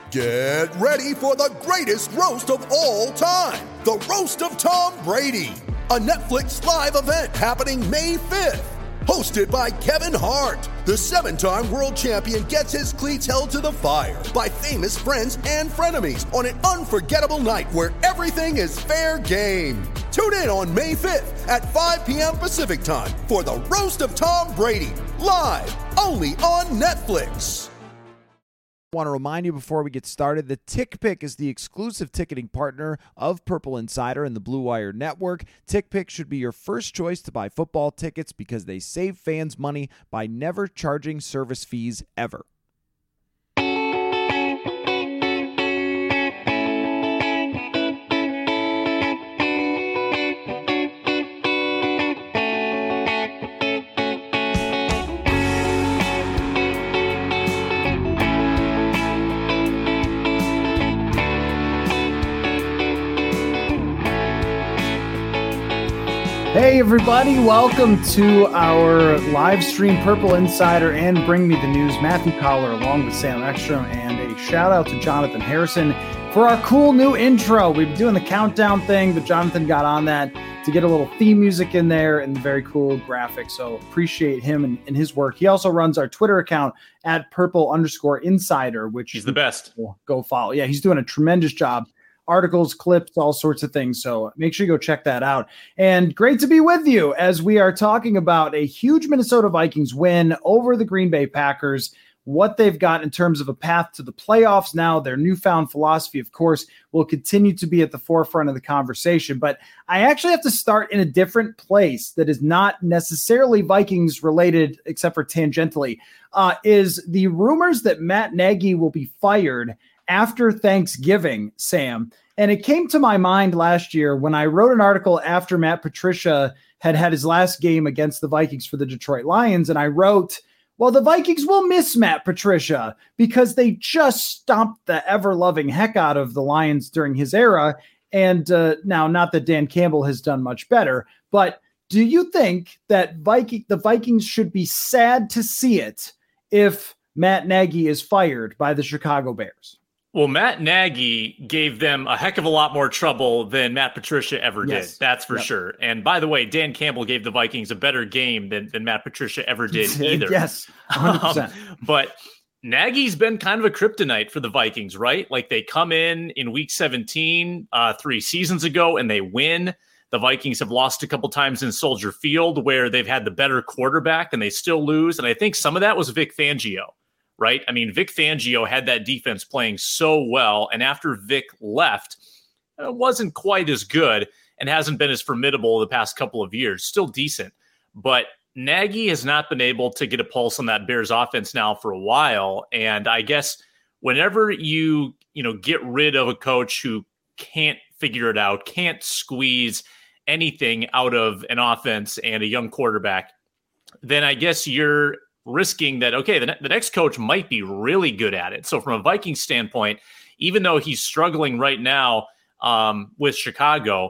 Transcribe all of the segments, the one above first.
Get ready for the greatest roast of all time, the Roast of Tom Brady, a Netflix live event happening May 5th. Hosted by Kevin Hart, the 7-time world champion gets his cleats held to the fire by famous friends and frenemies on an unforgettable night where everything is fair game. Tune in on May 5th at 5 p.m. Pacific time for the Roast of Tom Brady, live only on Netflix. I want to remind you before we get started, the TickPick is the exclusive ticketing partner of Purple Insider and the Blue Wire Network. TickPick should be your first choice to buy football tickets because they save fans money by never charging service fees ever. Hey everybody, welcome to our live stream Purple Insider and Bring Me the News. Matthew Collar along with Sam Ekstrom, and a shout out to Jonathan Harrison for our cool new intro. We've been doing the countdown thing, but Jonathan got on that to get a little theme music in there and the very cool graphics. So appreciate him and his work. He also runs our Twitter account at Purple_Insider, which he's the best. Go follow. Yeah, he's doing a tremendous job. Articles, clips, all sorts of things. So make sure you go check that out. And great to be with you as we are talking about a huge Minnesota Vikings win over the Green Bay Packers, what they've got in terms of a path to the playoffs now. Their newfound philosophy, of course, will continue to be at the forefront of the conversation. But I actually have to start in a different place that is not necessarily Vikings related, except for tangentially, is the rumors that Matt Nagy will be fired after Thanksgiving, Sam. And it came to my mind last year when I wrote an article after Matt Patricia had his last game against the Vikings for the Detroit Lions. And I wrote, well, the Vikings will miss Matt Patricia because they just stomped the ever-loving heck out of the Lions during his era. And now, not that Dan Campbell has done much better, but do you think that the Vikings should be sad to see it if Matt Nagy is fired by the Chicago Bears? Well, Matt Nagy gave them a heck of a lot more trouble than Matt Patricia ever did. That's for sure. And by the way, Dan Campbell gave the Vikings a better game than Matt Patricia ever did either. Yes, 100%. But Nagy's been kind of a kryptonite for the Vikings, right? Like they come in week 17 3 seasons ago and they win. The Vikings have lost a couple times in Soldier Field where they've had the better quarterback and they still lose. And I think some of that was Vic Fangio. Right? I mean, Vic Fangio had that defense playing so well, and after Vic left, it wasn't quite as good and hasn't been as formidable the past couple of years. Still decent, but Nagy has not been able to get a pulse on that Bears offense now for a while, and I guess whenever you get rid of a coach who can't figure it out, can't squeeze anything out of an offense and a young quarterback, then I guess you're risking that, okay, the next coach might be really good at it. So from a Vikings standpoint, even though he's struggling right now with Chicago,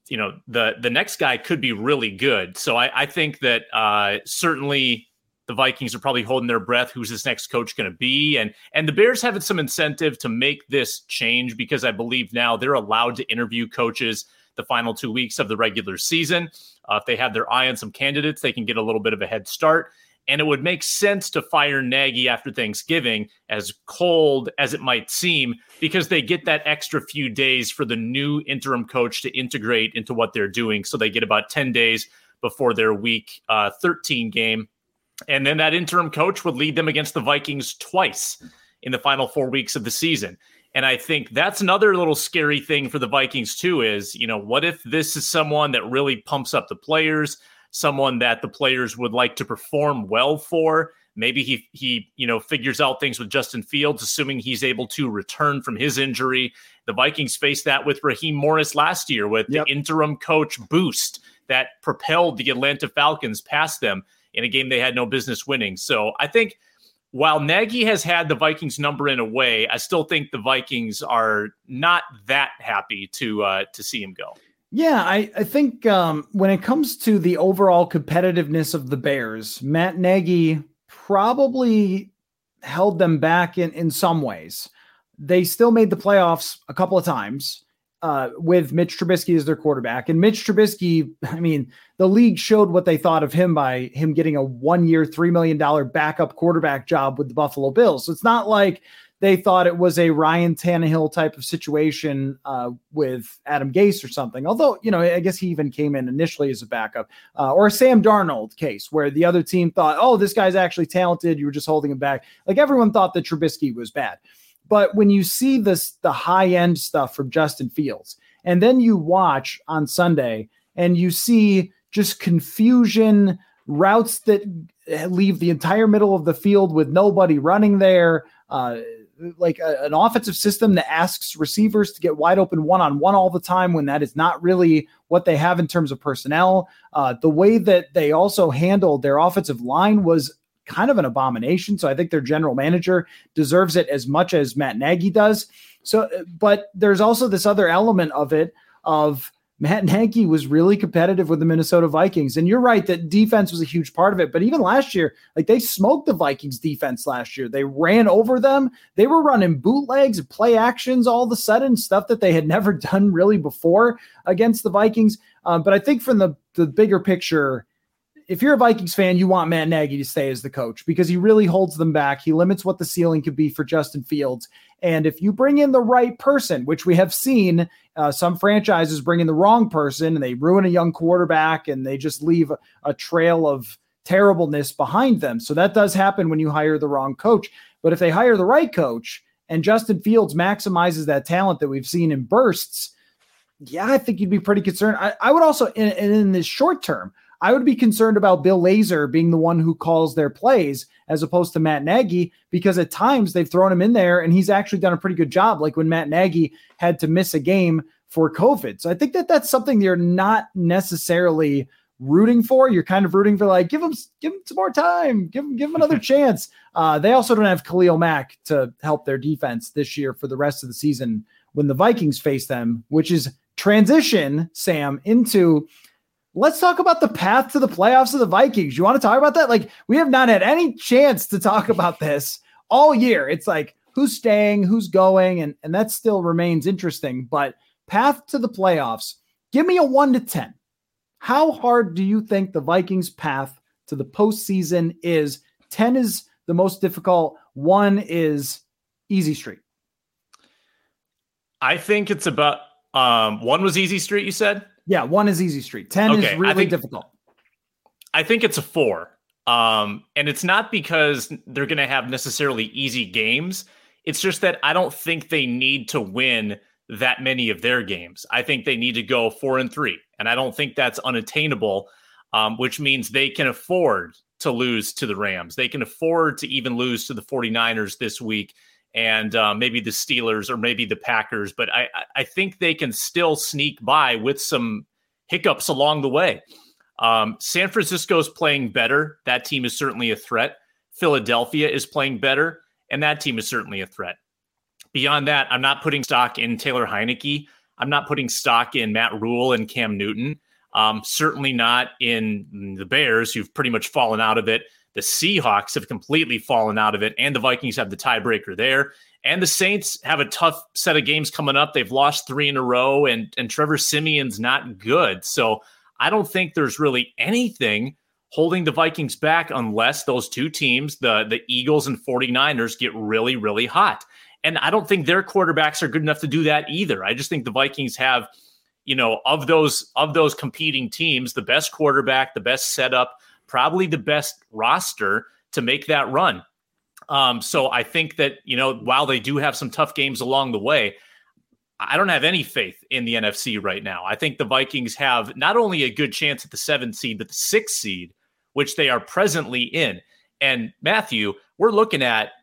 the next guy could be really good. So I think that certainly the Vikings are probably holding their breath. Who's this next coach going to be? And the Bears have some incentive to make this change because I believe now they're allowed to interview coaches the final 2 weeks of the regular season. If they have their eye on some candidates, they can get a little bit of a head start. And it would make sense to fire Nagy after Thanksgiving, as cold as it might seem, because they get that extra few days for the new interim coach to integrate into what they're doing. So they get about 10 days before their week 13 game. And then that interim coach would lead them against the Vikings twice in the final 4 weeks of the season. And I think that's another little scary thing for the Vikings too is, what if this is someone that really pumps up the players, someone that the players would like to perform well for? Maybe he figures out things with Justin Fields, assuming he's able to return from his injury. The Vikings faced that with Raheem Morris last year with the interim coach boost that propelled the Atlanta Falcons past them in a game they had no business winning. So I think while Nagy has had the Vikings number in a way, I still think the Vikings are not that happy to see him go. Yeah, I think when it comes to the overall competitiveness of the Bears, Matt Nagy probably held them back in some ways. they still made the playoffs a couple of times with Mitch Trubisky as their quarterback. And Mitch Trubisky, I mean, the league showed what they thought of him by him getting a 1-year, $3 million backup quarterback job with the Buffalo Bills. So it's not like they thought it was a Ryan Tannehill type of situation with Adam Gase or something. Although, I guess he even came in initially as a backup, or a Sam Darnold case where the other team thought, oh, this guy's actually talented. You were just holding him back. Like everyone thought that Trubisky was bad. But when you see the high end stuff from Justin Fields, and then you watch on Sunday and you see just confusion, routes that leave the entire middle of the field with nobody running there, like an offensive system that asks receivers to get wide open one-on-one all the time when that is not really what they have in terms of personnel. The way that they also handled their offensive line was kind of an abomination. So I think their general manager deserves it as much as Matt Nagy does. So, but there's also this other element of it of Matt Nagy was really competitive with the Minnesota Vikings. And you're right that defense was a huge part of it. But even last year, like they smoked the Vikings defense last year. They ran over them. They were running bootlegs and play actions all of a sudden, stuff that they had never done really before against the Vikings. But I think from the bigger picture, if you're a Vikings fan, you want Matt Nagy to stay as the coach because he really holds them back. He limits what the ceiling could be for Justin Fields. And if you bring in the right person, which we have seen some franchises bring in the wrong person and they ruin a young quarterback and they just leave a trail of terribleness behind them. So that does happen when you hire the wrong coach. But if they hire the right coach and Justin Fields maximizes that talent that we've seen in bursts, yeah, I think you'd be pretty concerned. I would also, in this short term, I would be concerned about Bill Lazor being the one who calls their plays as opposed to Matt Nagy, because at times they've thrown him in there and he's actually done a pretty good job. Like when Matt Nagy had to miss a game for COVID. So I think that that's something you're not necessarily rooting for. You're kind of rooting for like, give him some more time, give him another chance. They also don't have Khalil Mack to help their defense this year for the rest of the season when the Vikings face them, which is transition, Sam, into let's talk about the path to the playoffs of the Vikings. You want to talk about that? Like, we have not had any chance to talk about this all year. It's like, who's staying, who's going, and that still remains interesting. But path to the playoffs, give me a 1 to 10. How hard do you think the Vikings' path to the postseason is? 10 is the most difficult. 1 is easy street. I think it's about 1 was easy street, you said? Yeah, 1 is easy street. 10 is really difficult. I think it's a 4. And it's not because they're going to have necessarily easy games. It's just that I don't think they need to win that many of their games. I think they need to go 4-3. And I don't think that's unattainable, which means they can afford to lose to the Rams. They can afford to even lose to the 49ers this week and maybe the Steelers or maybe the Packers. But I think they can still sneak by with some hiccups along the way. San Francisco's playing better. That team is certainly a threat. Philadelphia is playing better, and that team is certainly a threat. Beyond that, I'm not putting stock in Taylor Heineke. I'm not putting stock in Matt Rule and Cam Newton. Certainly not in the Bears, who've pretty much fallen out of it. The Seahawks have completely fallen out of it, and the Vikings have the tiebreaker there. And the Saints have a tough set of games coming up. They've lost 3 in a row, and Trevor Siemian's not good. So I don't think there's really anything holding the Vikings back unless those two teams, the Eagles and 49ers, get really, really hot. And I don't think their quarterbacks are good enough to do that either. I just think the Vikings have, of those competing teams, the best quarterback, the best setup, probably the best roster to make that run. So I think that, while they do have some tough games along the way, I don't have any faith in the NFC right now. I think the Vikings have not only a good chance at the 7th seed, but the 6th seed, which they are presently in. And Matthew, we're looking at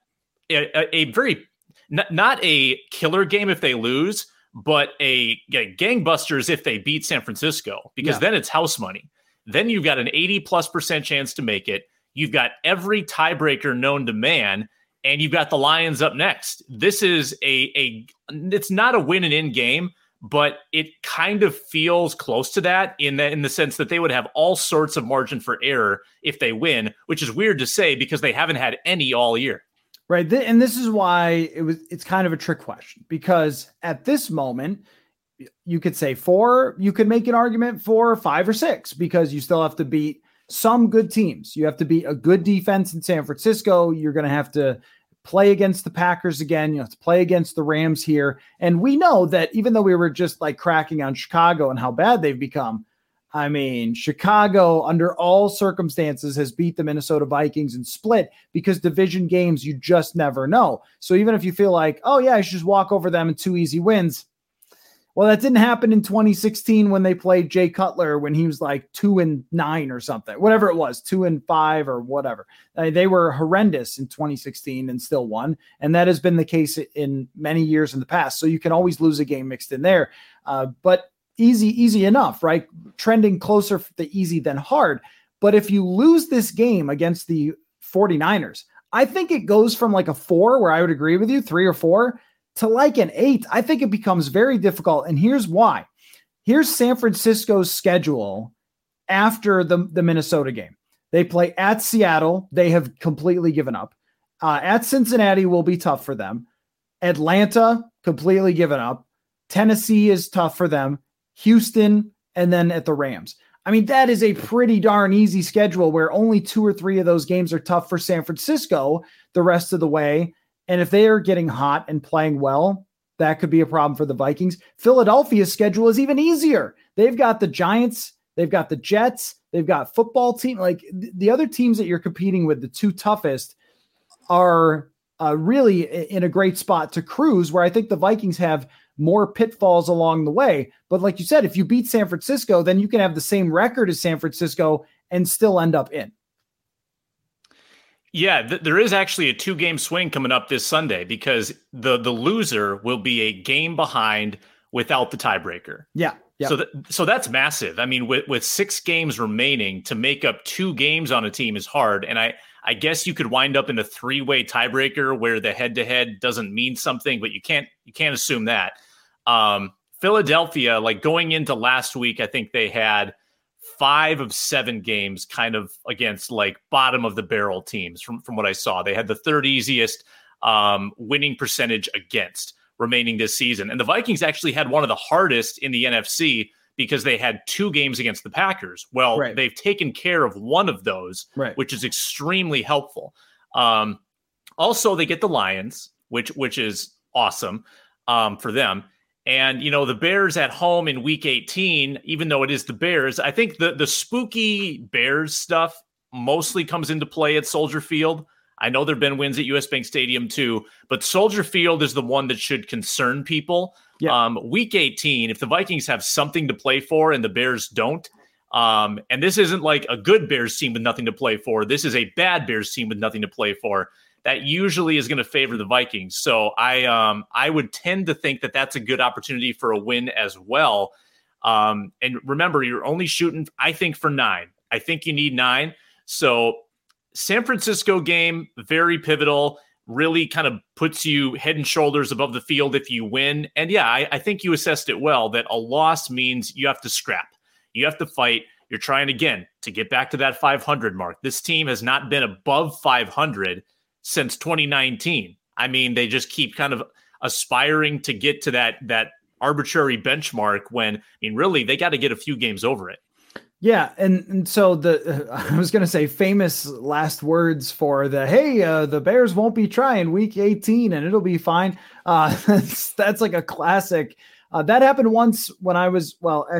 a very, not a killer game if they lose, but a gangbusters if they beat San Francisco, because then it's house money. Then you've got an 80+% chance to make it. You've got every tiebreaker known to man, and you've got the Lions up next. This is it's not a win and in game, but it kind of feels close to that in the sense that they would have all sorts of margin for error if they win, which is weird to say because they haven't had any all year. Right. And this is why it's kind of a trick question, because at this moment, you could say 4, you could make an argument for 5 or 6, because you still have to beat some good teams. You have to beat a good defense in San Francisco. You're going to have to play against the Packers again. You have to play against the Rams here. And we know that even though we were just like cracking on Chicago and how bad they've become, I mean, Chicago under all circumstances has beat the Minnesota Vikings and split, because division games, you just never know. So even if you feel like, oh yeah, I should just walk over them in 2 easy wins. Well, that didn't happen in 2016 when they played Jay Cutler when he was like 2-9 or something, whatever it was, 2-5 or whatever. They were horrendous in 2016 and still won. And that has been the case in many years in the past. So you can always lose a game mixed in there. But easy enough, right? Trending closer to easy than hard. But if you lose this game against the 49ers, I think it goes from like a 4, where I would agree with you, 3 or 4, to like an 8. I think it becomes very difficult. And here's why. Here's San Francisco's schedule after the Minnesota game. They play at Seattle. They have completely given up. At Cincinnati will be tough for them. Atlanta, completely given up. Tennessee is tough for them. Houston, and then at the Rams. I mean, that is a pretty darn easy schedule where only 2 or 3 of those games are tough for San Francisco the rest of the way. And if they are getting hot and playing well, that could be a problem for the Vikings. Philadelphia's schedule is even easier. They've got the Giants, they've got the Jets, they've got football team. Like the other teams that you're competing with, the 2 toughest, are really in a great spot to cruise, where I think the Vikings have more pitfalls along the way. But like you said, if you beat San Francisco, then you can have the same record as San Francisco and still end up in. Yeah, there is actually a 2-game swing coming up this Sunday, because the loser will be a game behind without the tiebreaker. Yeah. So that's massive. I mean, with 6 games remaining, to make up 2 games on a team is hard. And I guess you could wind up in a 3-way tiebreaker where the head-to-head doesn't mean something, but you can't assume that. Philadelphia, like going into last week, I think they had 5 of 7 games kind of against like bottom of the barrel teams from what I saw. They had the 3rd easiest winning percentage against remaining this season. And the Vikings actually had one of the hardest in the NFC, because they had 2 games against the Packers. Well, right. They've taken care of one of those, right, which is extremely helpful. Also, they get the Lions, which is awesome for them. And, you know, the Bears at home in week 18, even though it is the Bears, I think the spooky Bears stuff mostly comes into play at Soldier Field. I know there have been wins at US Bank Stadium too, but Soldier Field is the one that should concern people. Yeah. Week 18, if the Vikings have something to play for and the Bears don't, and this isn't like a good Bears team with nothing to play for, this is a bad Bears team with nothing to play for, that usually is going to favor the Vikings. So I would tend to think that that's a good opportunity for a win as well. And remember, you're only shooting, I think, for 9. I think you need 9. So San Francisco game, very pivotal, really kind of puts you head and shoulders above the field if you win. And yeah, I think you assessed it well, that a loss means you have to scrap. You have to fight. You're trying again to get back to that 500 mark. This team has not been above 500 since 2019. I mean, they just keep kind of aspiring to get to that arbitrary benchmark when, I mean, really, they got to get a few games over it. Yeah. And so I was going to say famous last words for the Bears won't be trying week 18 and it'll be fine. That's like a classic. That happened once when I was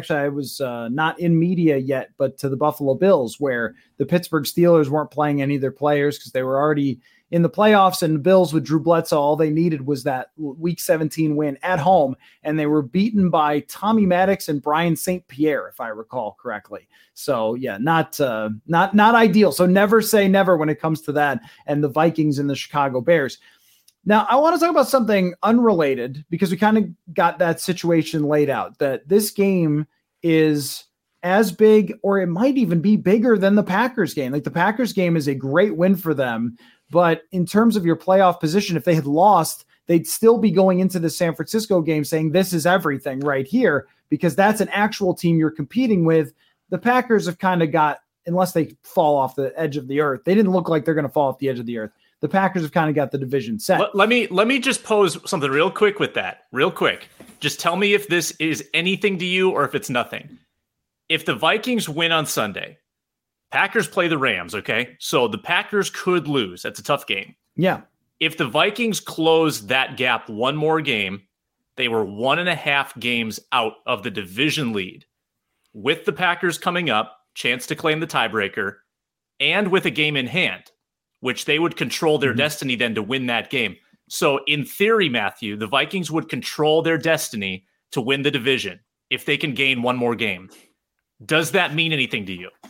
not in media yet, but to the Buffalo Bills, where the Pittsburgh Steelers weren't playing any of their players because they were already in the playoffs, and the Bills with Drew Bledsoe, all they needed was that week 17 win at home. And they were beaten by Tommy Maddox and Brian St. Pierre, if I recall correctly. So yeah, not ideal. So never say never when it comes to that. And the Vikings and the Chicago Bears. Now I want to talk about something unrelated, because we kind of got that situation laid out, that this game is as big, or it might even be bigger than the Packers game. Like the Packers game is a great win for them, but in terms of your playoff position, if they had lost, they'd still be going into the San Francisco game saying this is everything right here, because that's an actual team you're competing with. The Packers have kind of got, unless they fall off the edge of the earth, they didn't look like they're going to fall off the edge of the earth. the Packers have kind of got the division set. Let me just pose something real quick with that. Real quick. Just tell me if this is anything to you or if it's nothing. If the Vikings win on Sunday, Packers play the Rams, okay? So the Packers could lose. That's a tough game. Yeah. If the Vikings close that gap one more game, they were 1.5 games out of the division lead. With the Packers coming up, chance to claim the tiebreaker, and with a game in hand, which they would control their destiny then to win that game. So in theory, Matthew, the Vikings would control their destiny to win the division if they can gain one more game. Does that mean anything to you?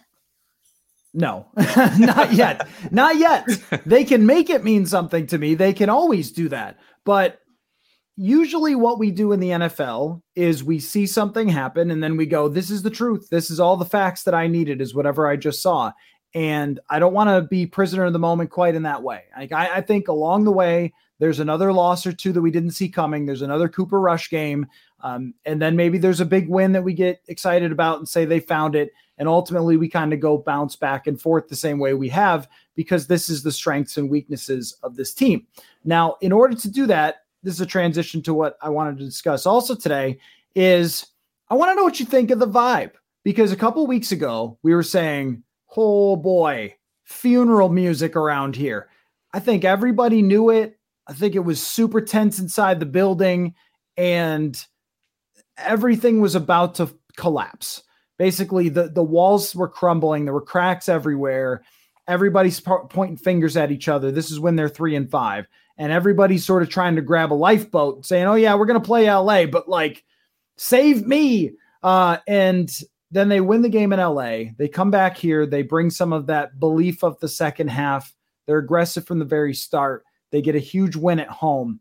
No, not yet. Not yet. They can make it mean something to me. They can always do that. But usually what we do in the NFL is we see something happen and then we go, this is the truth. This is all the facts that I needed, is whatever I just saw. And I don't want to be prisoner of the moment quite in that way. I think along the way, there's another loss or two that we didn't see coming. There's another Cooper Rush game. And then maybe there's a big win that we get excited about and say they found it. And ultimately we kind of go bounce back and forth the same way we have, because this is the strengths and weaknesses of this team. Now, in order to do that, this is a transition to what I wanted to discuss also today, is I want to know what you think of the vibe, because a couple of weeks ago we were saying, oh boy, funeral music around here. I think everybody knew it. I think it was super tense inside the building and everything was about to collapse. Basically, the walls were crumbling. There were cracks everywhere. Everybody's pointing fingers at each other. This is when they're 3-5. And everybody's sort of trying to grab a lifeboat saying, oh yeah, we're going to play LA, but like, save me. And then they win the game in LA. They come back here. They bring some of that belief of the second half. They're aggressive from the very start. They get a huge win at home.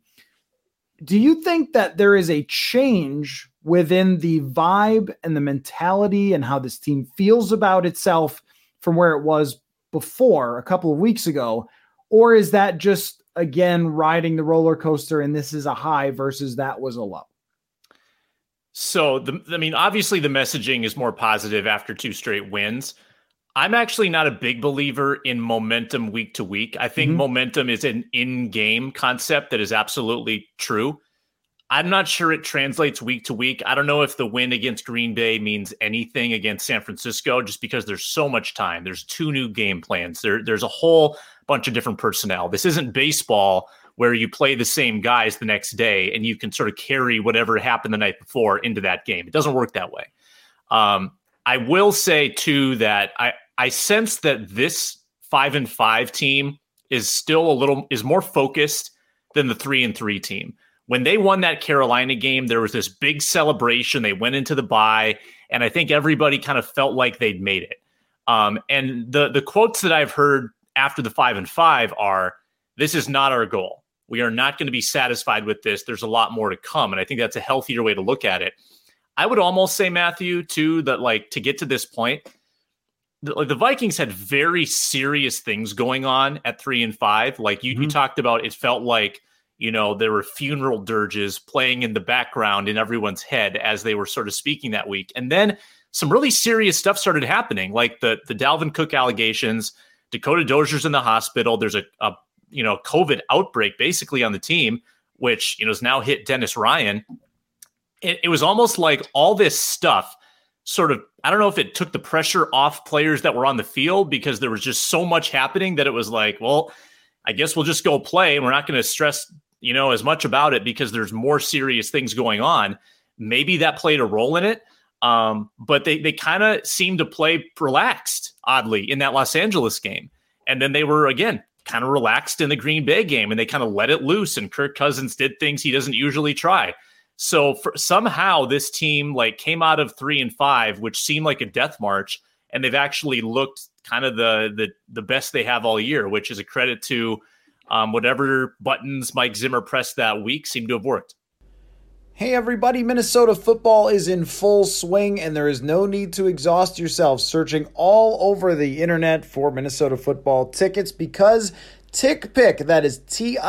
Do you think that there is a change within the vibe and the mentality and how this team feels about itself from where it was before a couple of weeks ago? Or is that just, again, riding the roller coaster and this is a high versus that was a low? So, obviously the messaging is more positive after 2 straight wins. I'm actually not a big believer in momentum week to week. I think momentum is an in-game concept that is absolutely true. I'm not sure it translates week to week. I don't know if the win against Green Bay means anything against San Francisco, just because there's so much time. There's 2 new game plans. There's a whole bunch of different personnel. This isn't baseball where you play the same guys the next day and you can sort of carry whatever happened the night before into that game. It doesn't work that way. I will say too that I sense that this 5-5 team is still is more focused than the 3-3 team. When they won that Carolina game, there was this big celebration. They went into the bye, and I think everybody kind of felt like they'd made it. And the quotes that I've heard after the 5-5 are, this is not our goal. We are not going to be satisfied with this. There's a lot more to come. And I think that's a healthier way to look at it. I would almost say, Matthew, too, that like to get to this point, the Vikings had very serious things going on at 3-5. Like you talked about, it felt like, there were funeral dirges playing in the background in everyone's head as they were sort of speaking that week. And then some really serious stuff started happening, like the Dalvin Cook allegations. Dakota Dozier's in the hospital. There's a COVID outbreak basically on the team, which, has now hit Dennis Ryan. It was almost like all this stuff sort of, I don't know if it took the pressure off players that were on the field, because there was just so much happening that it was like, well, I guess we'll just go play and we're not going to stress, as much about it because there's more serious things going on. Maybe that played a role in it. But they kind of seemed to play relaxed, oddly, in that Los Angeles game. And then they were, again, kind of relaxed in the Green Bay game, and they kind of let it loose, and Kirk Cousins did things he doesn't usually try. So somehow this team came out of 3-5, which seemed like a death march, and they've actually looked kind of the best they have all year, which is a credit to whatever buttons Mike Zimmer pressed that week seemed to have worked. Hey everybody, Minnesota football is in full swing, and there is no need to exhaust yourself searching all over the internet for Minnesota football tickets, because TickPick, that is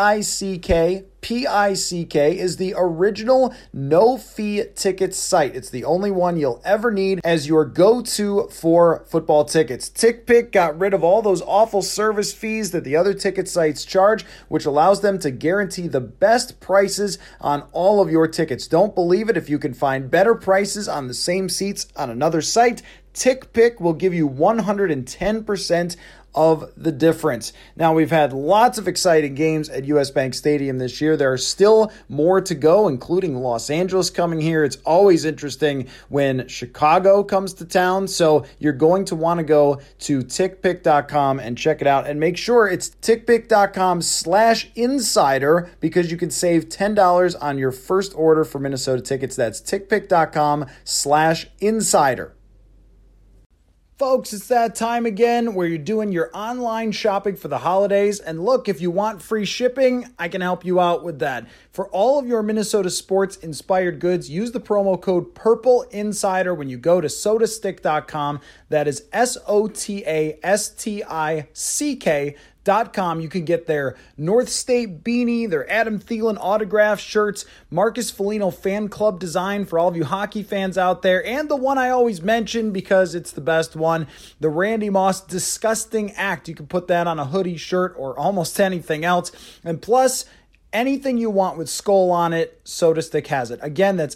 TickPick, is the original no-fee ticket site. It's the only one you'll ever need as your go-to for football tickets. TickPick got rid of all those awful service fees that the other ticket sites charge, which allows them to guarantee the best prices on all of your tickets. Don't believe it? If you can find better prices on the same seats on another site, TickPick will give you 110% of the difference. Now, we've had lots of exciting games at US Bank Stadium this year. There are still more to go, including Los Angeles coming here. It's always interesting when Chicago comes to town, so you're going to want to go to tickpick.com and check it out. And make sure it's tickpick.com/insider because you can save $10 on your first order for Minnesota tickets. That's tickpick.com/insider. Folks, it's that time again where you're doing your online shopping for the holidays. And look, if you want free shipping, I can help you out with that. For all of your Minnesota sports inspired goods, use the promo code PURPLEINSIDER when you go to sotastick.com. That is SOTASTICK.com. You can get their North State beanie, their Adam Thielen autograph shirts, Marcus Foligno fan club design for all of you hockey fans out there, and the one I always mention because it's the best one, the Randy Moss Disgusting Act. You can put that on a hoodie, shirt, or almost anything else. And plus, anything you want with Skull on it, SotaStick has it. Again, that's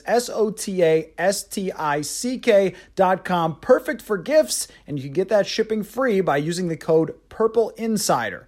SOTASTICK.com. Perfect for gifts, and you can get that shipping free by using the code PURPLEINSIDER.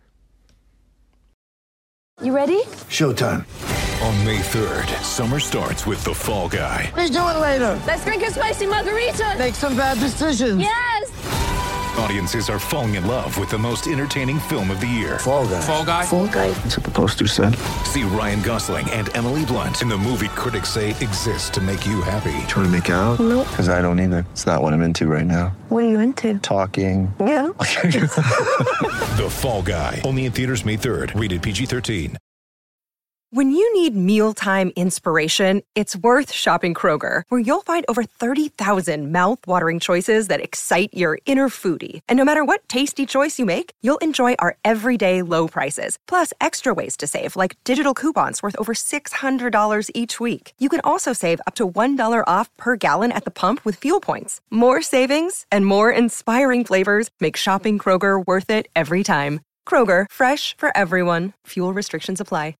You ready? Showtime. On May 3rd, summer starts with The Fall Guy. Let's do it later. Let's drink a spicy margarita. Make some bad decisions. Yes. Audiences are falling in love with the most entertaining film of the year. Fall Guy. Fall Guy? Fall Guy. That's what the poster said. See Ryan Gosling and Emily Blunt in the movie critics say exists to make you happy. Trying to make it out? Nope. Because I don't either. It's not what I'm into right now. What are you into? Talking. Yeah. The Fall Guy. Only in theaters May 3rd. Rated PG-13. When you need mealtime inspiration, it's worth shopping Kroger, where you'll find over 30,000 mouth-watering choices that excite your inner foodie. And no matter what tasty choice you make, you'll enjoy our everyday low prices, plus extra ways to save, like digital coupons worth over $600 each week. You can also save up to $1 off per gallon at the pump with fuel points. More savings and more inspiring flavors make shopping Kroger worth it every time. Kroger, fresh for everyone. Fuel restrictions apply.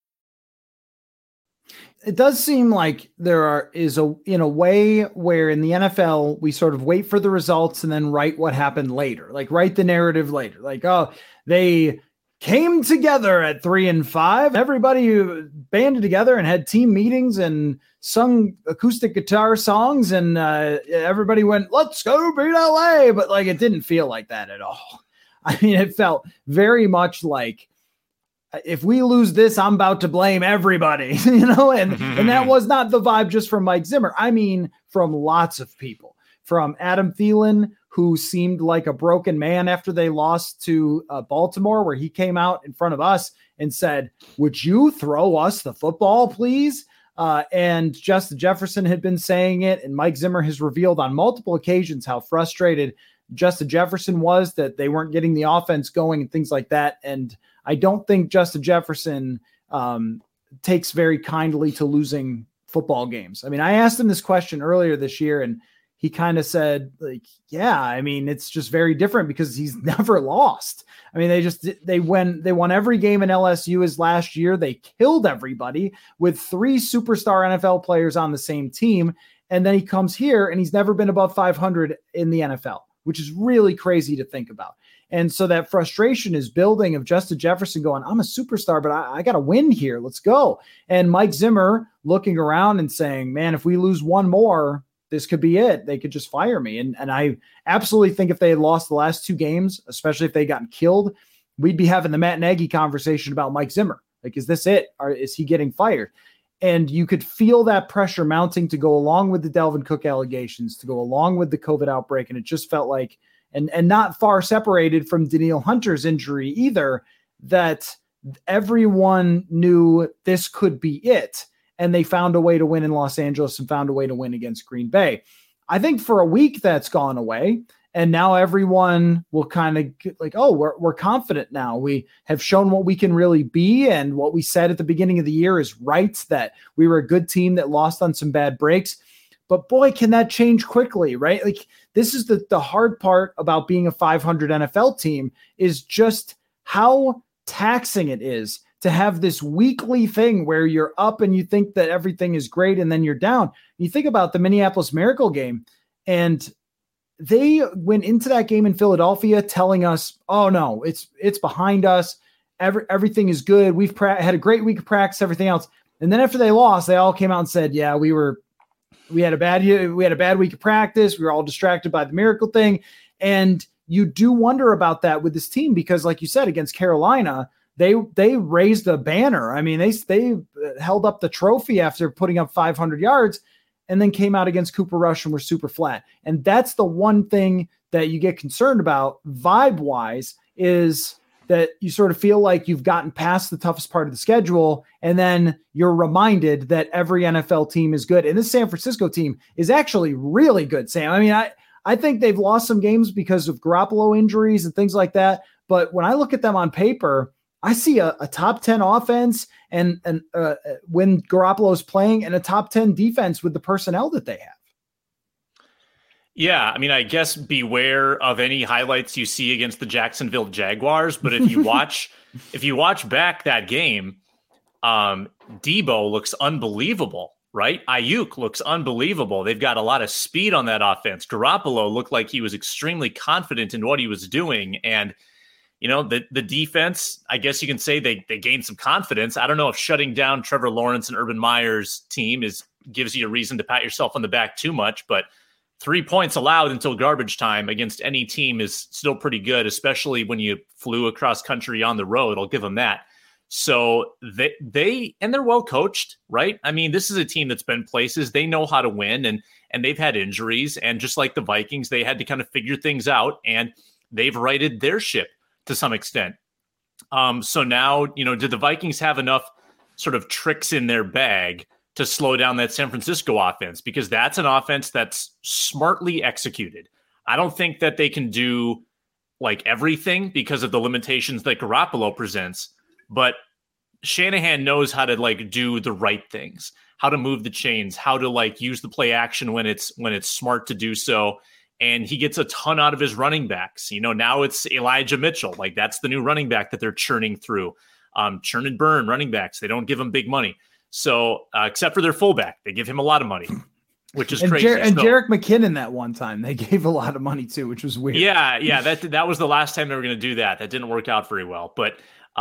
It does seem like is a way where in the NFL, we sort of wait for the results and then write what happened later, like write the narrative later. Like, oh, they came together at 3-5. Everybody banded together and had team meetings and sung acoustic guitar songs. And everybody went, let's go beat LA. But like, it didn't feel like that at all. I mean, it felt very much like, if we lose this, I'm about to blame everybody, and that was not the vibe just from Mike Zimmer. I mean, from lots of people, from Adam Thielen, who seemed like a broken man after they lost to Baltimore, where he came out in front of us and said, would you throw us the football, please? And Justin Jefferson had been saying it, and Mike Zimmer has revealed on multiple occasions how frustrated Justin Jefferson was that they weren't getting the offense going and things like that. And I don't think Justin Jefferson takes very kindly to losing football games. I mean, I asked him this question earlier this year, and he kind of said, like, yeah, I mean, it's just very different because he's never lost. I mean, they won every game in LSU as last year. They killed everybody with 3 superstar NFL players on the same team. And then he comes here and he's never been above 500 in the NFL, which is really crazy to think about. And so that frustration is building of Justin Jefferson going, I'm a superstar, but I got to win here. Let's go. And Mike Zimmer looking around and saying, man, if we lose one more, this could be it. They could just fire me. And I absolutely think if they had lost the last 2 games, especially if they gotten killed, we'd be having the Matt Nagy conversation about Mike Zimmer. Like, is this it? Or is he getting fired? And you could feel that pressure mounting to go along with the Dalvin Cook allegations, to go along with the COVID outbreak. And it just felt like, and not far separated from Danielle Hunter's injury either, that everyone knew this could be it. And they found a way to win in Los Angeles and found a way to win against Green Bay. I think for a week that's gone away. And now everyone will kind of like, oh, we're confident now. We have shown what we can really be. And what we said at the beginning of the year is right, that we were a good team that lost on some bad breaks. But boy, can that change quickly, right? Like, this is the hard part about being a 500 NFL team, is just how taxing it is to have this weekly thing where you're up and you think that everything is great and then you're down. You think about the Minneapolis Miracle game, and they went into that game in Philadelphia telling us, oh no, it's behind us. Everything is good. We've had a great week of practice, everything else. And then after they lost, they all came out and said, yeah, we had a bad week of practice. We were all distracted by the miracle thing. And you do wonder about that with this team, because like you said, against Carolina, they raised a banner. I mean, they held up the trophy after putting up 500 yards and then came out against Cooper Rush and were super flat. And that's the one thing that you get concerned about vibe-wise, is that you sort of feel like you've gotten past the toughest part of the schedule, and then you're reminded that every NFL team is good. And this San Francisco team is actually really good, Sam. I mean, I think they've lost some games because of Garoppolo injuries and things like that. But when I look at them on paper, I see a top 10 offense and when Garoppolo's playing, and a top 10 defense with the personnel that they have. Yeah, I mean, I guess beware of any highlights you see against the Jacksonville Jaguars. But if you watch back that game, Debo looks unbelievable, right? Ayuk looks unbelievable. They've got a lot of speed on that offense. Garoppolo looked like he was extremely confident in what he was doing. And, you know, the defense, I guess you can say they gained some confidence. I don't know if shutting down Trevor Lawrence and Urban Meyer's team gives you a reason to pat yourself on the back too much, but 3 points allowed until garbage time against any team is still pretty good, especially when you flew across country on the road. I'll give them that. So they're well coached, right? I mean, this is a team that's been places. They know how to win, and they've had injuries. And just like the Vikings, they had to kind of figure things out, and they've righted their ship to some extent. So now, you know, did the Vikings have enough sort of tricks in their bag to slow down that San Francisco offense? Because that's an offense that's smartly executed. I don't think that they can do like everything because of the limitations that Garoppolo presents, but Shanahan knows how to like do the right things, how to move the chains, how to like use the play action when it's smart to do so. And he gets a ton out of his running backs. You know, now it's Elijah Mitchell. Like, that's the new running back that they're churning through. Churn and burn running backs. They don't give them big money. So except for their fullback, they give him a lot of money, which is crazy. And Jerick McKinnon that one time, they gave a lot of money too, which was weird. Yeah. That was the last time they were going to do that. That didn't work out very well. But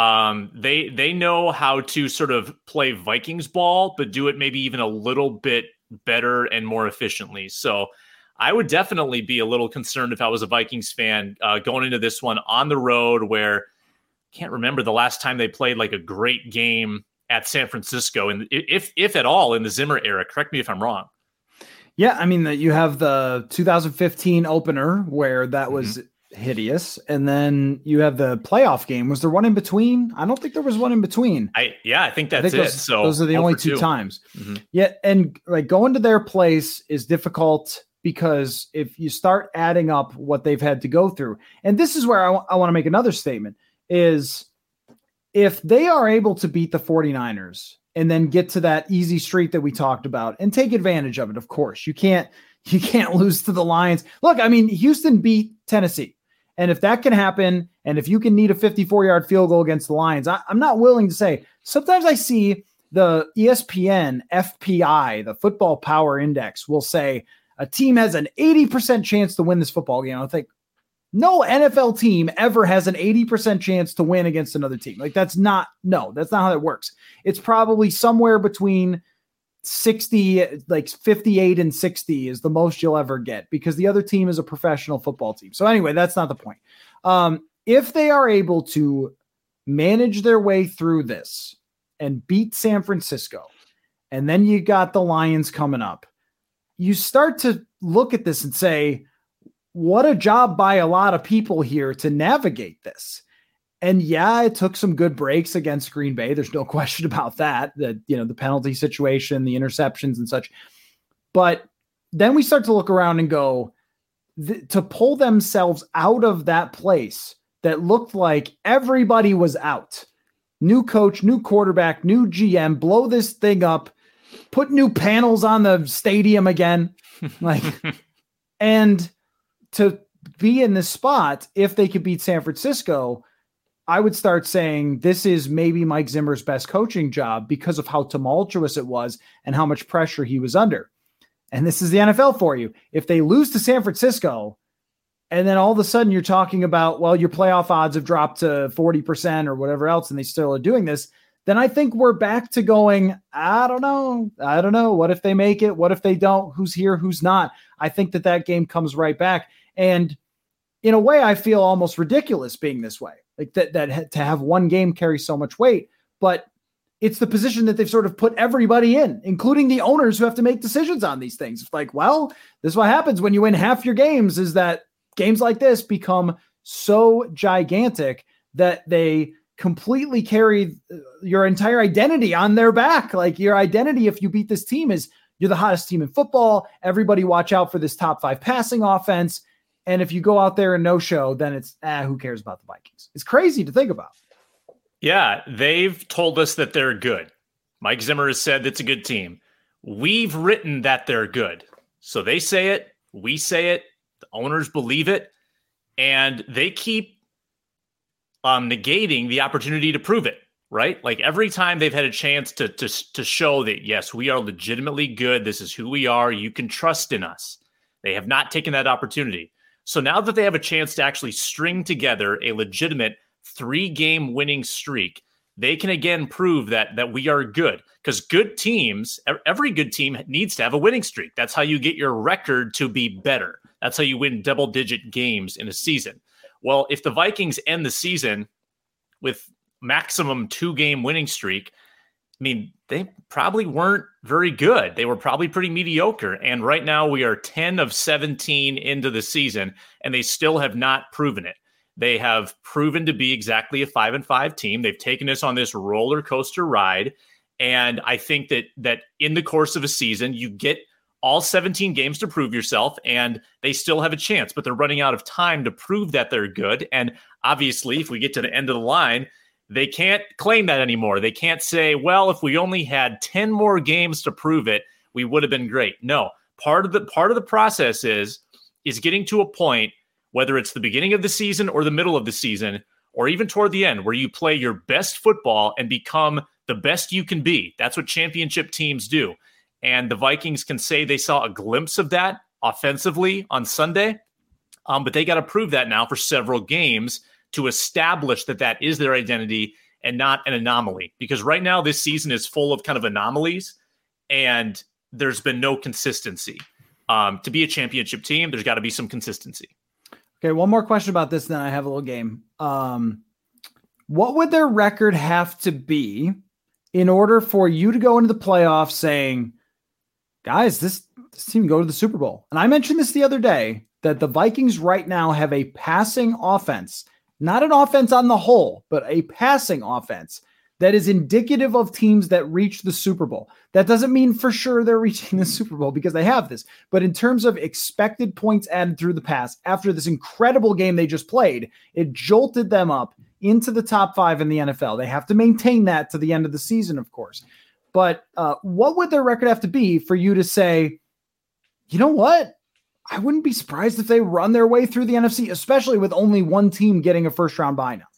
they know how to sort of play Vikings ball, but do it maybe even a little bit better and more efficiently. So I would definitely be a little concerned if I was a Vikings fan going into this one on the road, where I can't remember the last time they played like a great game at San Francisco, and if at all in the Zimmer era. Correct me if I'm wrong. Yeah, I mean, you have the 2015 opener where that was hideous, and then you have the playoff game. Was there one in between? I don't think there was one in between. I think that's it. So those are the only two times. Mm-hmm. Yeah, and like going to their place is difficult, because if you start adding up what they've had to go through, and this is where I want to make another statement, is if they are able to beat the 49ers and then get to that easy streak that we talked about and take advantage of it, of course, you can't lose to the Lions. Look, I mean, Houston beat Tennessee. And if that can happen, and if you can need a 54-yard field goal against the Lions, I'm not willing to say. Sometimes I see the ESPN FPI, the Football Power Index, will say a team has an 80% chance to win this football game. I think no NFL team ever has an 80% chance to win against another team. Like, that's not how that works. It's probably somewhere between 60, like 58 and 60 is the most you'll ever get, because the other team is a professional football team. So anyway, that's not the point. If they are able to manage their way through this and beat San Francisco, and then you got the Lions coming up, you start to look at this and say, what a job by a lot of people here to navigate this. And yeah, it took some good breaks against Green Bay. There's no question about that. The penalty situation, the interceptions and such. But then we start to look around and go, to pull themselves out of that place that looked like everybody was out. New coach, new quarterback, new GM, blow this thing up, put new panels on the stadium again. And to be in this spot, if they could beat San Francisco, I would start saying this is maybe Mike Zimmer's best coaching job because of how tumultuous it was and how much pressure he was under. And this is the NFL for you. If they lose to San Francisco, and then all of a sudden you're talking about, well, your playoff odds have dropped to 40% or whatever else, and they still are doing this, then I think we're back to going, I don't know. What if they make it? What if they don't? Who's here? Who's not? I think that game comes right back. And in a way, I feel almost ridiculous being this way, like that to have one game carry so much weight, but it's the position that they've sort of put everybody in, including the owners who have to make decisions on these things. It's like, well, this is what happens when you win half your games, is that games like this become so gigantic that they completely carry your entire identity on their back. Like your identity, if you beat this team, is you're the hottest team in football. Everybody watch out for this top 5 passing offense. And if you go out there and no show, then it's, who cares about the Vikings? It's crazy to think about. Yeah, they've told us that they're good. Mike Zimmer has said it's a good team. We've written that they're good. So they say it, we say it, the owners believe it, and they keep negating the opportunity to prove it, right? Like every time they've had a chance to show that, yes, we are legitimately good, this is who we are, you can trust in us. They have not taken that opportunity. So now that they have a chance to actually string together a legitimate 3-game winning streak, they can again prove that we are good, because good teams, every good team needs to have a winning streak. That's how you get your record to be better. That's how you win double-digit games in a season. Well, if the Vikings end the season with maximum 2-game winning streak, I mean, they probably weren't very good. They were probably pretty mediocre. And right now we are 10 of 17 into the season, and they still have not proven it. They have proven to be exactly a 5-5 team. They've taken us on this roller coaster ride. And I think that in the course of a season, you get all 17 games to prove yourself, and they still have a chance, but they're running out of time to prove that they're good. And obviously, if we get to the end of the line, they can't claim that anymore. They can't say, well, if we only had 10 more games to prove it, we would have been great. No, part of the process is getting to a point, whether it's the beginning of the season or the middle of the season, or even toward the end, where you play your best football and become the best you can be. That's what championship teams do. And the Vikings can say they saw a glimpse of that offensively on Sunday, but they got to prove that now for several games to establish that is their identity and not an anomaly. Because right now this season is full of kind of anomalies, and there's been no consistency. To be a championship team, there's got to be some consistency. Okay, one more question about this, then I have a little game. What would their record have to be in order for you to go into the playoffs saying, guys, this team can go to the Super Bowl? And I mentioned this the other day, that the Vikings right now have a passing offense, not an offense on the whole, but a passing offense that is indicative of teams that reach the Super Bowl. That doesn't mean for sure they're reaching the Super Bowl because they have this, but in terms of expected points added through the pass, after this incredible game they just played, it jolted them up into the top 5 in the NFL. They have to maintain that to the end of the season, of course. But what would their record have to be for you to say, you know what? I wouldn't be surprised if they run their way through the NFC, especially with only one team getting a first-round bye now.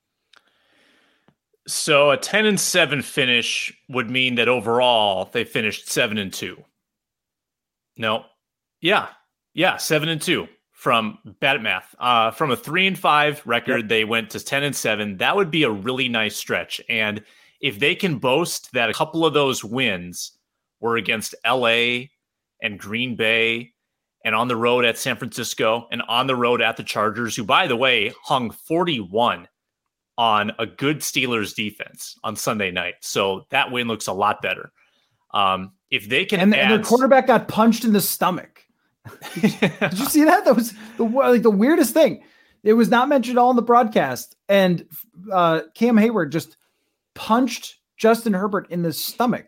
So a 10-7 finish would mean that overall they finished 7-2. No. Yeah, 7-2 from bad math. From a 3-5 record, They went to 10-7. That would be a really nice stretch. And if they can boast that a couple of those wins were against LA and Green Bay and on the road at San Francisco and on the road at the Chargers, who, by the way, hung 41 on a good Steelers defense on Sunday night. So that win looks a lot better. If they can and their quarterback got punched in the stomach. Did you see that? That was the weirdest thing. It was not mentioned all in the broadcast. And Cam Hayward just punched Justin Herbert in the stomach.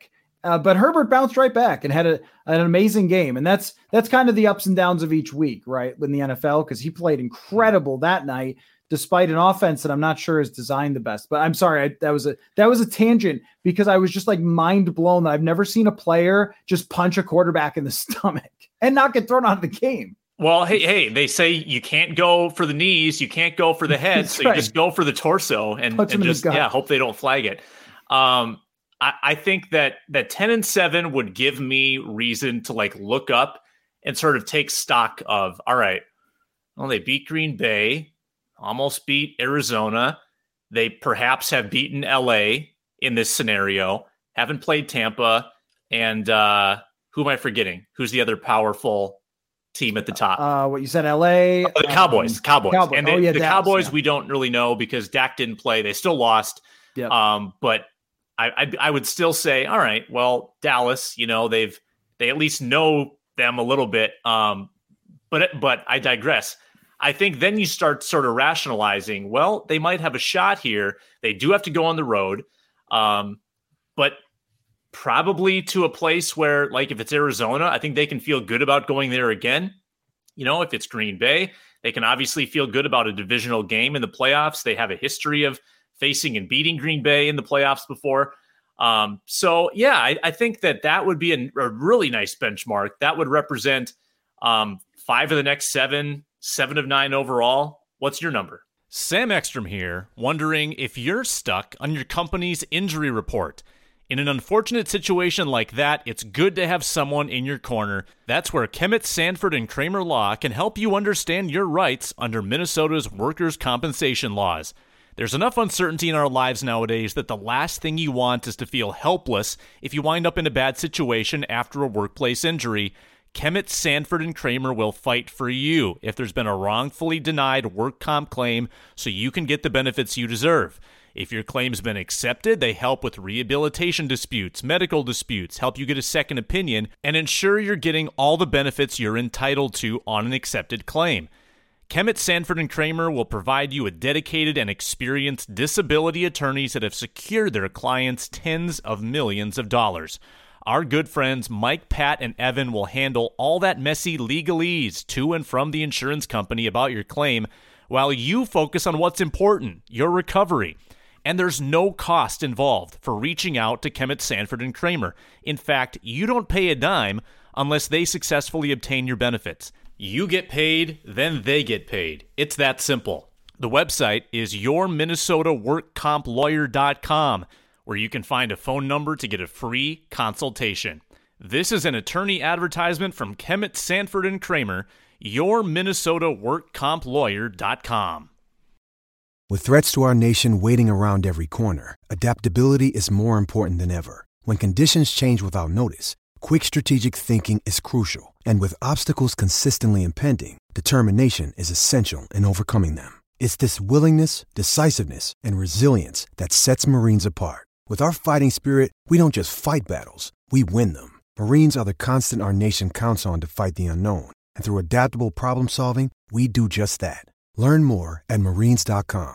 But Herbert bounced right back and had an amazing game. And that's kind of the ups and downs of each week, right? In the NFL, because he played incredible that night, despite an offense that I'm not sure is designed the best. But I'm sorry, that was a tangent because I was just like mind blown that I've never seen a player just punch a quarterback in the stomach and not get thrown out of the game. Well, hey, they say you can't go for the knees, you can't go for the head, so you just go for the torso and just hope they don't flag it. I think that 10-7 would give me reason to like look up and sort of take stock of, all right, well, they beat Green Bay, almost beat Arizona. They perhaps have beaten LA in this scenario, haven't played Tampa. And who am I forgetting? Who's the other powerful team at the top? What you said, LA? The Cowboys. And the Dallas, Cowboys, we don't really know because Dak didn't play. They still lost. Yep. But I would still say, all right, well, Dallas, they at least know them a little bit. But I digress. I think then you start sort of rationalizing, well, they might have a shot here. They do have to go on the road. But probably to a place where, like, if it's Arizona, I think they can feel good about going there again. If it's Green Bay, they can obviously feel good about a divisional game in the playoffs. They have a history of facing and beating Green Bay in the playoffs before. I think that would be a really nice benchmark. That would represent 5 of the next 7 of 9 overall. What's your number? Sam Ekstrom here, wondering if you're stuck on your company's injury report. In an unfortunate situation like that, it's good to have someone in your corner. That's where Kemet Sanford and Kramer Law can help you understand your rights under Minnesota's workers' compensation laws. There's enough uncertainty in our lives nowadays that the last thing you want is to feel helpless if you wind up in a bad situation after a workplace injury. Kemet Sanford and Kramer will fight for you if there's been a wrongfully denied work comp claim so you can get the benefits you deserve. If your claim's been accepted, they help with rehabilitation disputes, medical disputes, help you get a second opinion, and ensure you're getting all the benefits you're entitled to on an accepted claim. Kemet Sanford and Kramer will provide you with dedicated and experienced disability attorneys that have secured their clients tens of millions of dollars. Our good friends Mike, Pat, and Evan will handle all that messy legalese to and from the insurance company about your claim while you focus on what's important, your recovery. And there's no cost involved for reaching out to Kemet Sanford and Kramer. In fact, you don't pay a dime unless they successfully obtain your benefits. You get paid, then they get paid. It's that simple. The website is yourminnesotaworkcomplawyer.com, where you can find a phone number to get a free consultation. This is an attorney advertisement from Kemet Sanford and Kramer, yourminnesotaworkcomplawyer.com. With threats to our nation waiting around every corner, adaptability is more important than ever. When conditions change without notice, quick strategic thinking is crucial. And with obstacles consistently impending, determination is essential in overcoming them. It's this willingness, decisiveness, and resilience that sets Marines apart. With our fighting spirit, we don't just fight battles, we win them. Marines are the constant our nation counts on to fight the unknown. And through adaptable problem solving, we do just that. Learn more at Marines.com.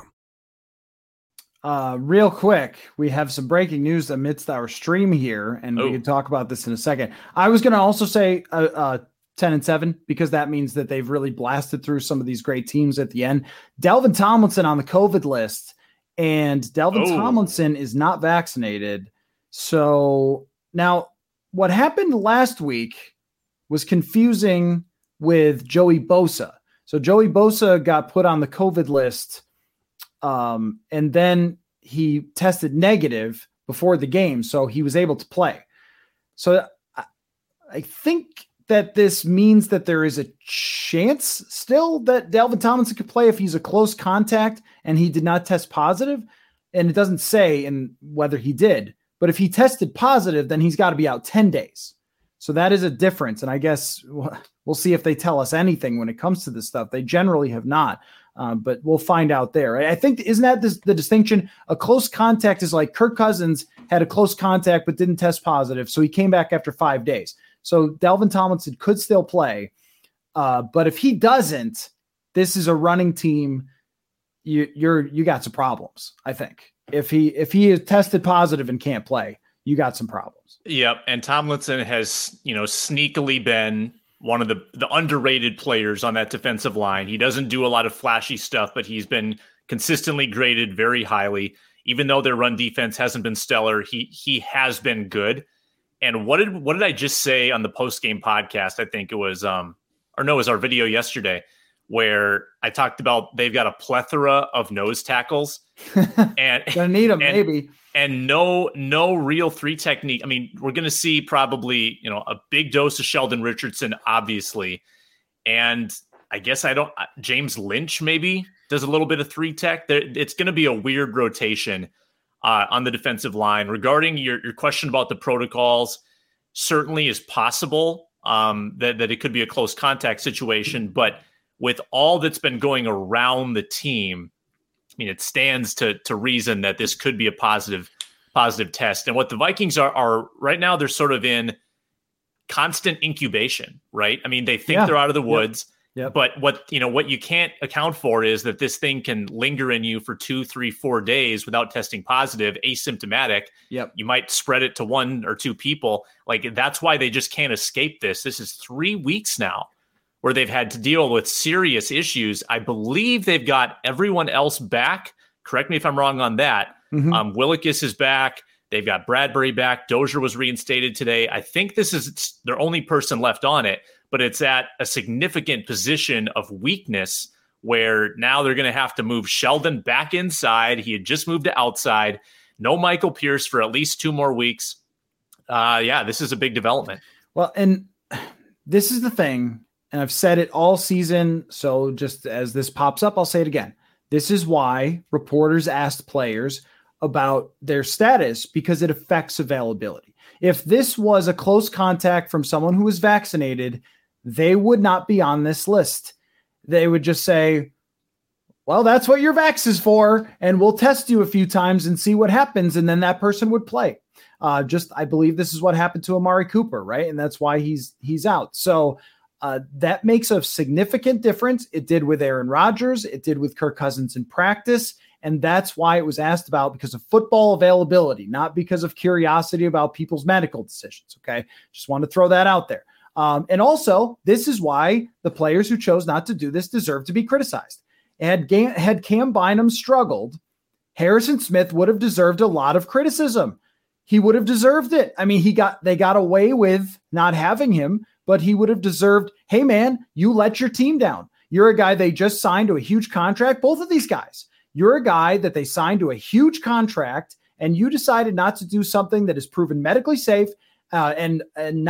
Real quick, we have some breaking news amidst our stream here, and we can talk about this in a second. I was going to also say 10-7 because that means that they've really blasted through some of these great teams at the end. Delvin Tomlinson on the COVID list, and Delvin Tomlinson is not vaccinated. So now what happened last week was confusing with Joey Bosa. So Joey Bosa got put on the COVID list, and then he tested negative before the game, so he was able to play. So I think that this means that there is a chance still that Delvin Tomlinson could play if he's a close contact and he did not test positive. And it doesn't say in whether he did, but if he tested positive, then he's got to be out 10 days. So that is a difference. And I guess we'll see if they tell us anything when it comes to this stuff. They generally have not, but we'll find out there. I think, isn't that the distinction? A close contact is like Kirk Cousins had a close contact but didn't test positive, so he came back after 5 days. So Delvin Tomlinson could still play, but if he doesn't, this is a running team. You got some problems. I think if he is tested positive and can't play, you got some problems. Yep. And Tomlinson has, sneakily been one of the underrated players on that defensive line. He doesn't do a lot of flashy stuff, but he's been consistently graded very highly. Even though their run defense hasn't been stellar, he has been good. And what did I just say on the post-game podcast? I think it was, it was our video yesterday where I talked about they've got a plethora of nose tackles. And gonna need them, maybe. And no real 3 technique. I mean, we're going to see probably, a big dose of Sheldon Richardson, obviously. And I guess James Lynch maybe does a little bit of 3 tech. It's going to be a weird rotation on the defensive line. Regarding your question about the protocols, certainly is possible that it could be a close contact situation. But with all that's been going around the team, I mean, it stands to reason that this could be a positive test. And what the Vikings are right now, they're sort of in constant incubation, right? I mean, they think they're out of the woods, but what you can't account for is that this thing can linger in you for 2, 3, 4 days without testing positive, asymptomatic. Yep. You might spread it to 1 or 2 people. Like, that's why they just can't escape this. This is 3 weeks now where they've had to deal with serious issues. I believe they've got everyone else back. Correct me if I'm wrong on that. Mm-hmm. Willikis is back. They've got Bradbury back. Dozier was reinstated today. I think this is their only person left on it, but it's at a significant position of weakness where now they're going to have to move Sheldon back inside. He had just moved to outside. No Michael Pierce for at least 2 more weeks. This is a big development. Well, and this is the thing. And I've said it all season, so just as this pops up, I'll say it again. This is why reporters asked players about their status, because it affects availability. If this was a close contact from someone who was vaccinated, they would not be on this list. They would just say, well, that's what your vax is for, and we'll test you a few times and see what happens, and then that person would play. I believe this is what happened to Amari Cooper, right? And that's why he's out. So that makes a significant difference. It did with Aaron Rodgers. It did with Kirk Cousins in practice. And that's why it was asked about, because of football availability, not because of curiosity about people's medical decisions. Okay. Just want to throw that out there. And also, this is why the players who chose not to do this deserve to be criticized. Had Cam Bynum struggled, Harrison Smith would have deserved a lot of criticism. He would have deserved it. I mean, they got away with not having him, but he would have deserved, hey man, you let your team down. You're a guy they just signed to a huge contract. Both of these guys, you're a guy that they signed to a huge contract, and you decided not to do something that is proven medically safe. And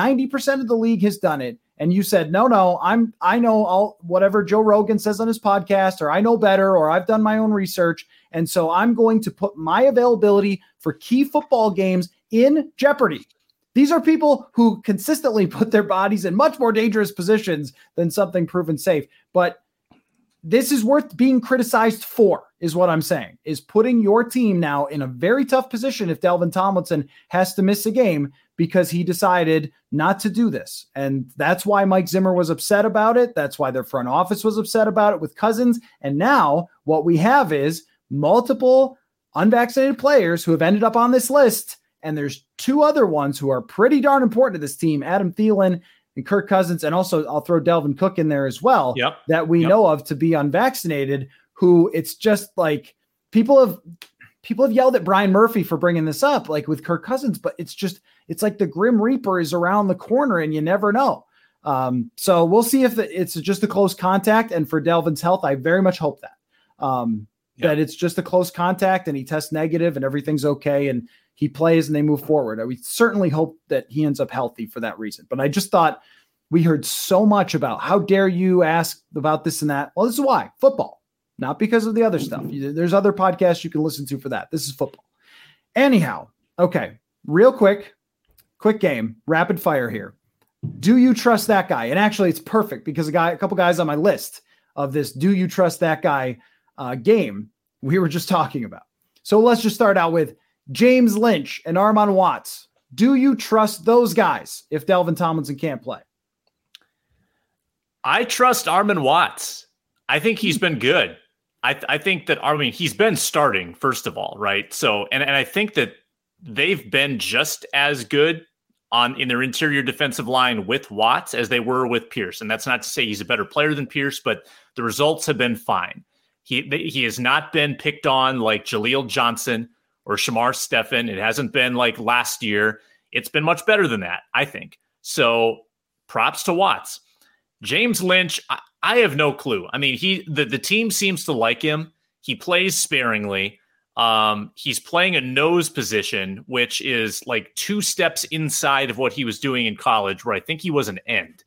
90% of the league has done it. And you said, no, I know all whatever Joe Rogan says on his podcast, or I know better, or I've done my own research. And so I'm going to put my availability for key football games in jeopardy. These are people who consistently put their bodies in much more dangerous positions than something proven safe. But this is worth being criticized for, is what I'm saying, is putting your team now in a very tough position if Dalvin Tomlinson has to miss a game because he decided not to do this. And that's why Mike Zimmer was upset about it. That's why their front office was upset about it with Cousins. And now what we have is multiple unvaccinated players who have ended up on this list. And there's 2 other ones who are pretty darn important to this team, Adam Thielen and Kirk Cousins. And also I'll throw Delvin Cook in there as well, that we know of to be unvaccinated, who it's just like people have yelled at Brian Murphy for bringing this up, like with Kirk Cousins, but it's like the Grim Reaper is around the corner and you never know. So we'll see if it's just a close contact. And for Delvin's health, I very much hope that it's just a close contact and he tests negative and everything's okay. And he plays and they move forward. We certainly hope that he ends up healthy for that reason. But I just thought we heard so much about how dare you ask about this and that. Well, this is why. Football, not because of the other stuff. There's other podcasts you can listen to for that. This is football. Anyhow, okay, real quick game, rapid fire here. Do you trust that guy? And actually it's perfect because a couple guys on my list of this do you trust that guy game we were just talking about. So let's just start out with James Lynch and Armon Watts. Do you trust those guys if Dalvin Tomlinson can't play? I trust Armon Watts. I think he's been good. I think that, he's been starting, first of all, right? So, and I think that they've been just as good in their interior defensive line with Watts as they were with Pierce. And that's not to say he's a better player than Pierce, but the results have been fine. He has not been picked on like Jaleel Johnson or Shamar Stephen. It hasn't been like last year. It's been much better than that, I think. So props to Watts. James Lynch, I have no clue. I mean, the team seems to like him. He plays sparingly. He's playing a nose position, which is like 2 steps inside of what he was doing in college, where I think he was an end.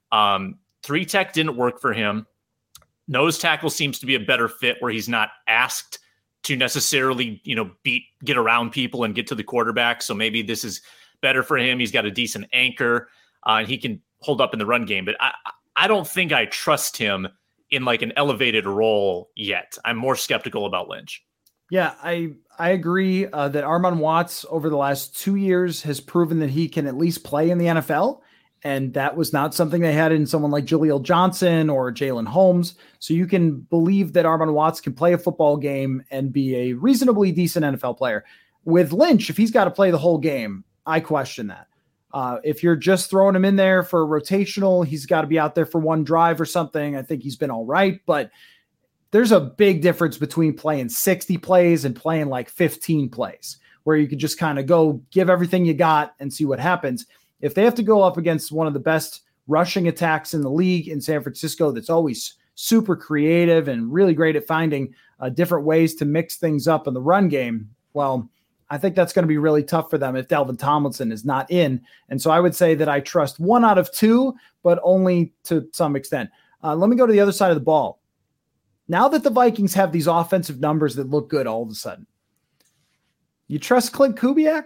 3 tech didn't work for him. Nose tackle seems to be a better fit, where he's not asked to necessarily, get around people and get to the quarterback. So maybe this is better for him. He's got a decent anchor, and he can hold up in the run game. But I don't think I trust him in like an elevated role yet. I'm more skeptical about Lynch. Yeah, I agree that Armon Watts over the last 2 years has proven that he can at least play in the NFL. And that was not something they had in someone like Jaleel Johnson or Jalen Holmes. So you can believe that Armon Watts can play a football game and be a reasonably decent NFL player. With Lynch, if he's got to play the whole game, I question that. If you're just throwing him in there for rotational, he's got to be out there for 1 drive or something. I think he's been all right, but there's a big difference between playing 60 plays and playing like 15 plays, where you could just kind of go give everything you got and see what happens. If they have to go up against one of the best rushing attacks in the league in San Francisco, that's always super creative and really great at finding different ways to mix things up in the run game, well, I think that's going to be really tough for them if Dalvin Tomlinson is not in. And so I would say that I trust 1 out of 2, but only to some extent. Let me go to the other side of the ball. Now that the Vikings have these offensive numbers that look good all of a sudden, you trust Klint Kubiak?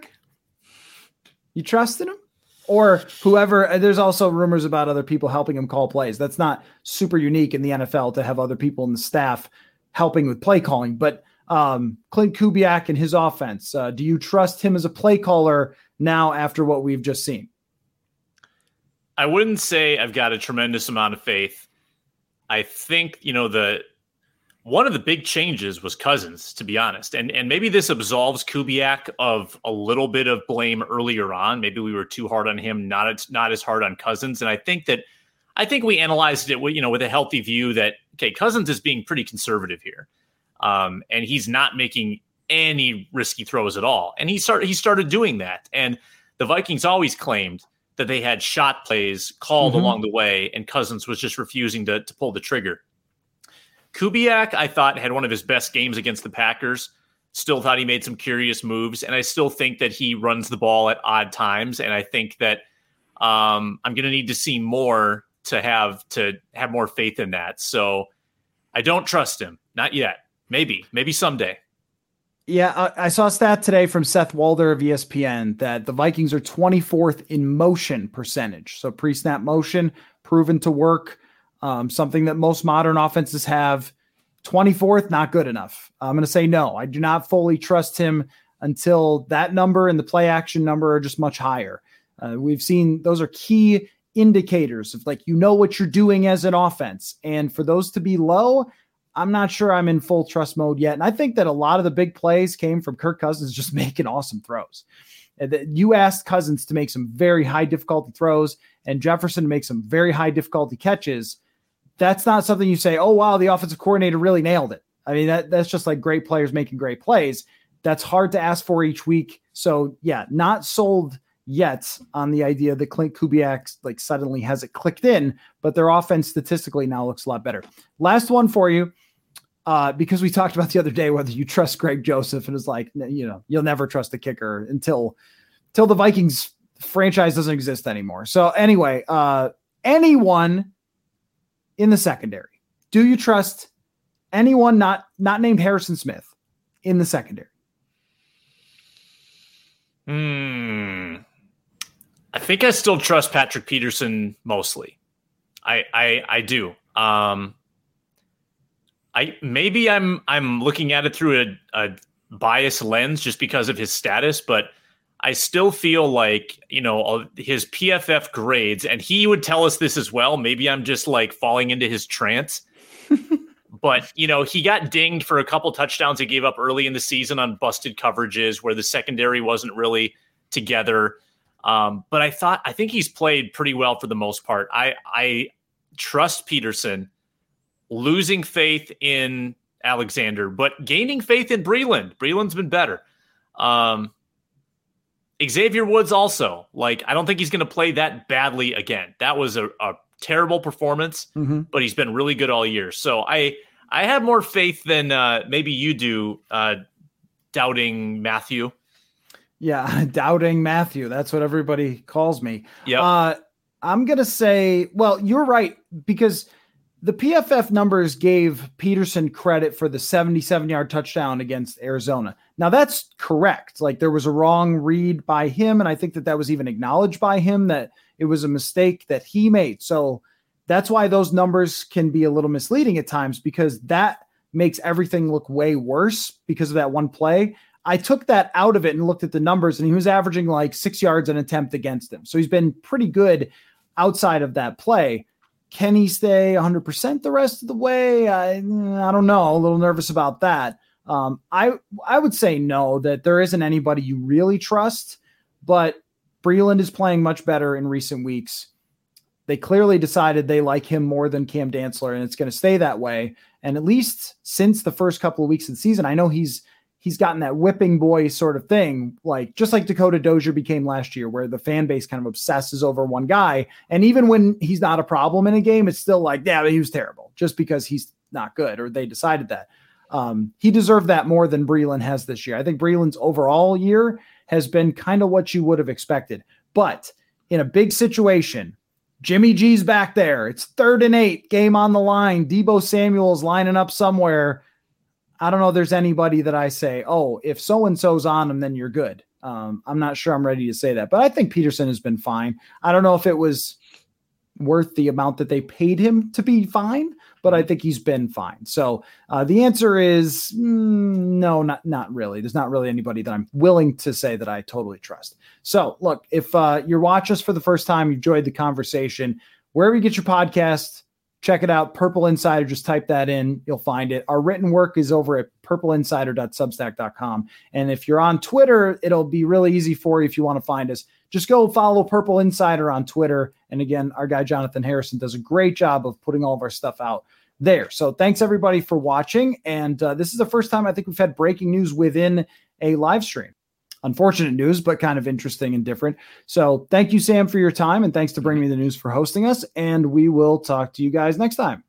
You trusted him? Or whoever, there's also rumors about other people helping him call plays. That's not super unique in the NFL to have other people in the staff helping with play calling. But Klint Kubiak and his offense, do you trust him as a play caller now after what we've just seen? I wouldn't say I've got a tremendous amount of faith. I think, one of the big changes was Cousins, to be honest. And maybe this absolves Kubiak of a little bit of blame earlier on. Maybe we were too hard on him, not as hard on Cousins. And I think we analyzed it with a healthy view that, okay, Cousins is being pretty conservative here. And he's not making any risky throws at all. And he started doing that. And the Vikings always claimed that they had shot plays called along the way, and Cousins was just refusing to pull the trigger. Kubiak, I thought, had one of his best games against the Packers. Still thought he made some curious moves, and I still think that he runs the ball at odd times. And I think that I'm going to need to see more to have more faith in that. So I don't trust him, not yet. Maybe someday. Yeah, I saw a stat today from Seth Walder of ESPN that the Vikings are 24th in motion percentage. So pre-snap motion, proven to work. Something that most modern offenses have. 24th, not good enough. I'm going to say no. I do not fully trust him until that number and the play action number are just much higher. We've seen those are key indicators of what you're doing as an offense. And for those to be low, I'm not sure I'm in full trust mode yet. And I think that a lot of the big plays came from Kirk Cousins just making awesome throws. You asked Cousins to make some very high difficulty throws and Jefferson to make some very high difficulty catches. That's not something you say, oh, wow, the offensive coordinator really nailed it. I mean, that's just like great players making great plays. That's hard to ask for each week. So, yeah, not sold yet on the idea that Klint Kubiak suddenly has it clicked in, but their offense statistically now looks a lot better. Last one for you, because we talked about the other day whether you trust Greg Joseph, and it's like, you'll never trust the kicker until the Vikings franchise doesn't exist anymore. So anyway, anyone in the secondary, do you trust anyone not named Harrison Smith in the secondary? I think I still trust Patrick Peterson mostly. I do. Maybe I'm looking at it through a biased lens just because of his status, but I still feel like, his PFF grades, and he would tell us this as well. Maybe I'm just falling into his trance, But, he got dinged for a couple touchdowns he gave up early in the season on busted coverages where the secondary wasn't really together. But I think he's played pretty well for the most part. I trust Peterson, losing faith in Alexander, but gaining faith in Breeland. Breeland's been better. Xavier Woods also, I don't think he's going to play that badly again. That was a terrible performance, but he's been really good all year. So I have more faith than maybe you do, doubting Matthew. Yeah, doubting Matthew. That's what everybody calls me. Yeah. I'm going to say, well, you're right, because the PFF numbers gave Peterson credit for the 77-yard touchdown against Arizona. Now, that's correct. There was a wrong read by him, and I think that was even acknowledged by him, that it was a mistake that he made. So that's why those numbers can be a little misleading at times, because that makes everything look way worse because of that one play. I took that out of it and looked at the numbers, and he was averaging 6 yards an attempt against him. So he's been pretty good outside of that play. Can he stay 100% the rest of the way? I don't know. A little nervous about that. I would say no, that there isn't anybody you really trust, but Breeland is playing much better in recent weeks. They clearly decided they like him more than Cam Dantzler, and it's going to stay that way. And at least since the first couple of weeks of the season, I know he's gotten that whipping boy sort of thing, just like Dakota Dozier became last year, where the fan base kind of obsesses over one guy. And even when he's not a problem in a game, it's still yeah, he was terrible just because he's not good, or they decided that. He deserved that more than Breeland has this year. I think Breeland's overall year has been kind of what you would have expected. But in a big situation, Jimmy G's back there. It's 3rd and 8, game on the line. Deebo Samuel's lining up somewhere. I don't know if there's anybody that I say, oh, if so-and-so's on him, then you're good. I'm not sure I'm ready to say that, but I think Peterson has been fine. I don't know if it was worth the amount that they paid him to be fine, but I think he's been fine. So the answer is no, not really. There's not really anybody that I'm willing to say that I totally trust. So look, if you're watching us for the first time, you enjoyed the conversation, wherever you get your podcast, check it out. Purple Insider, just type that in. You'll find it. Our written work is over at purpleinsider.substack.com. And if you're on Twitter, it'll be really easy for you if you want to find us. Just go follow Purple Insider on Twitter. And again, our guy, Jonathan Harrison, does a great job of putting all of our stuff out there. So thanks everybody for watching. And this is the first time I think we've had breaking news within a live stream. Unfortunate news, but kind of interesting and different. So thank you, Sam, for your time. And thanks to Bring Me the News for hosting us. And we will talk to you guys next time.